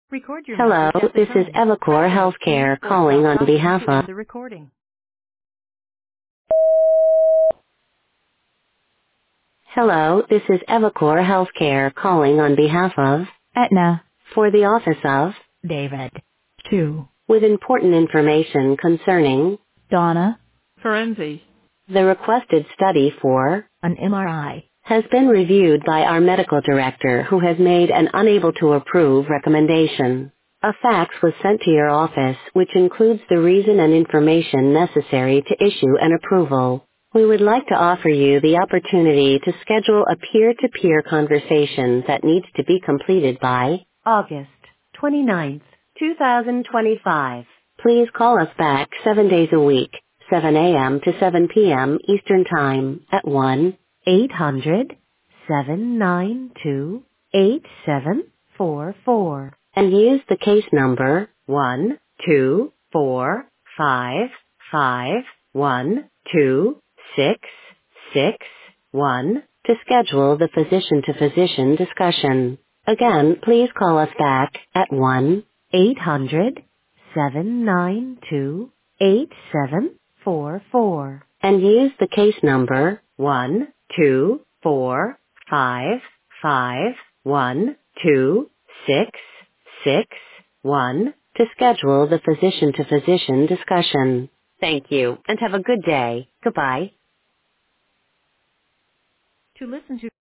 Record your Hello, message at the this is tone. Press Evacor the hash key Healthcare or calling stop on talking behalf to of. end the recording. Hello, this is Evacor Healthcare calling on behalf of Aetna. for the office of David. 2. with important information concerning Donna. Ferenzi. the requested study for An MRI. has been reviewed by our medical director who has made an unable to approve recommendation. A fax was sent to your office which includes the reason and information necessary to issue an approval. We would like to offer you the opportunity to schedule a peer-to-peer conversation that needs to be completed by August 29th, 2025. Please call us back 7 days a week, 7 a.m. to 7 p.m. Eastern Time at 1-800-792-8744 and use the case number 12455126661 to schedule the physician-to-physician discussion. Again, please call us back at 1-800-792-8744 and use the case number 12455126661 to schedule the physician-to-physician discussion. Thank you and have a good day. Goodbye. To listen to